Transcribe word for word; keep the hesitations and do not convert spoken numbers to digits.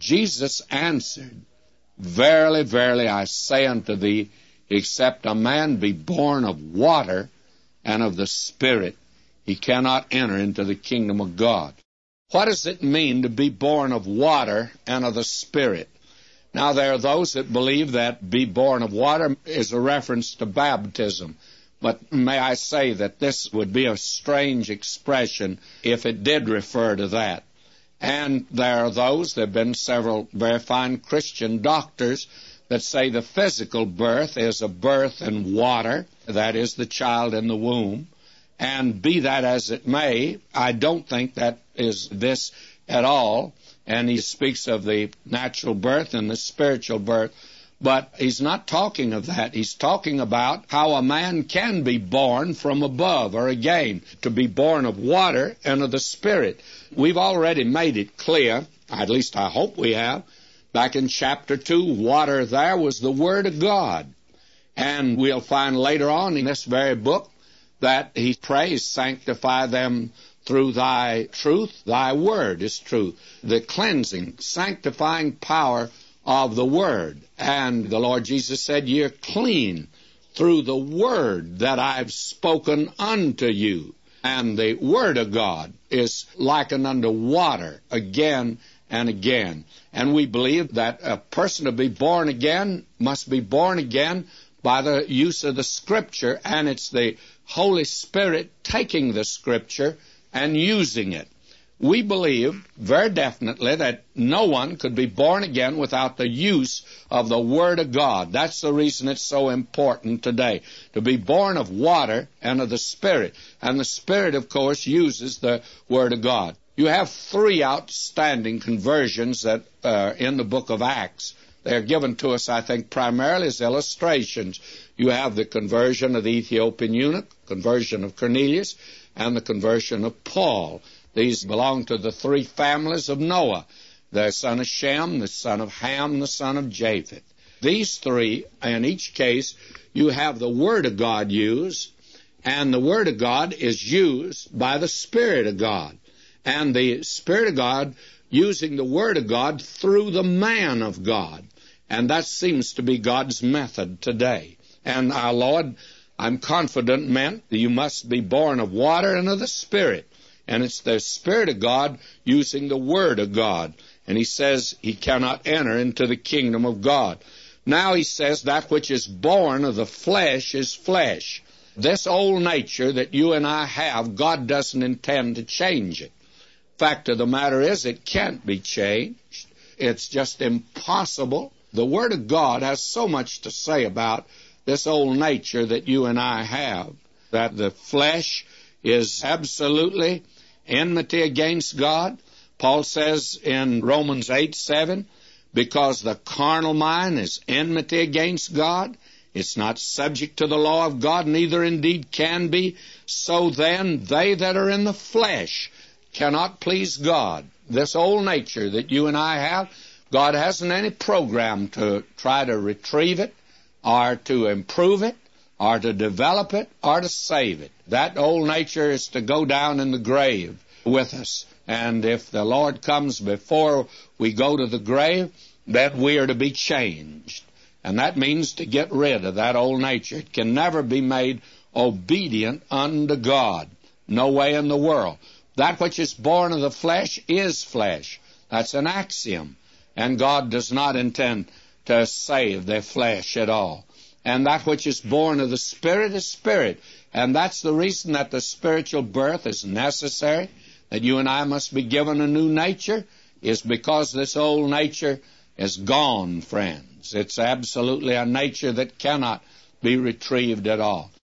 Jesus answered, Verily, verily, I say unto thee, except a man be born of water and of the Spirit, he cannot enter into the kingdom of God. What does it mean to be born of water and of the Spirit? Now, there are those that believe that be born of water is a reference to baptism. But may I say that this would be a strange expression if it did refer to that. And there are those, there have been several very fine Christian doctors that say the physical birth is a birth in water, that is, the child in the womb. And be that as it may, I don't think that is this at all. And he speaks of the natural birth and the spiritual birth. But he's not talking of that. He's talking about how a man can be born from above, or again, to be born of water and of the Spirit. We've already made it clear, at least I hope we have, back in chapter two, water there was the Word of God. And we'll find later on in this very book that he prays, sanctify them through thy truth. Thy word is truth. The cleansing, sanctifying power of the Word. And the Lord Jesus said, You're clean through the Word that I've spoken unto you. And the Word of God is likened unto water again and again. And we believe that a person to be born again must be born again by the use of the Scripture, and it's the Holy Spirit taking the Scripture and using it. We believe very definitely that no one could be born again without the use of the Word of God. That's the reason it's so important today, to be born of water and of the Spirit. And the Spirit, of course, uses the Word of God. You have three outstanding conversions that are in the book of Acts. They're given to us, I think, primarily as illustrations. You have the conversion of the Ethiopian eunuch, conversion of Cornelius, and the conversion of Paul. These belong to the three families of Noah, the son of Shem, the son of Ham, the son of Japheth. These three, in each case, you have the Word of God used, and the Word of God is used by the Spirit of God. And the Spirit of God using the Word of God through the man of God. And that seems to be God's method today. And our Lord, I'm confident, meant that you must be born of water and of the Spirit. And it's the Spirit of God using the Word of God. And he says he cannot enter into the kingdom of God. Now he says that which is born of the flesh is flesh. This old nature that you and I have, God doesn't intend to change it. Fact of the matter is, it can't be changed. It's just impossible. The Word of God has so much to say about this old nature that you and I have, that the flesh is absolutely enmity against God. Paul says in Romans eight seven, because the carnal mind is enmity against God, it's not subject to the law of God, neither indeed can be. So then they that are in the flesh cannot please God. This old nature that you and I have, God hasn't any program to try to retrieve it, or to improve it, or to develop it, or to save it. That old nature is to go down in the grave with us. And if the Lord comes before we go to the grave, then we are to be changed. And that means to get rid of that old nature. It can never be made obedient unto God. No way in the world. That which is born of the flesh is flesh. That's an axiom. And God does not intend to save the flesh at all. And that which is born of the Spirit is spirit. And that's the reason that the spiritual birth is necessary, that you and I must be given a new nature, is because this old nature is gone, friends. It's absolutely a nature that cannot be retrieved at all.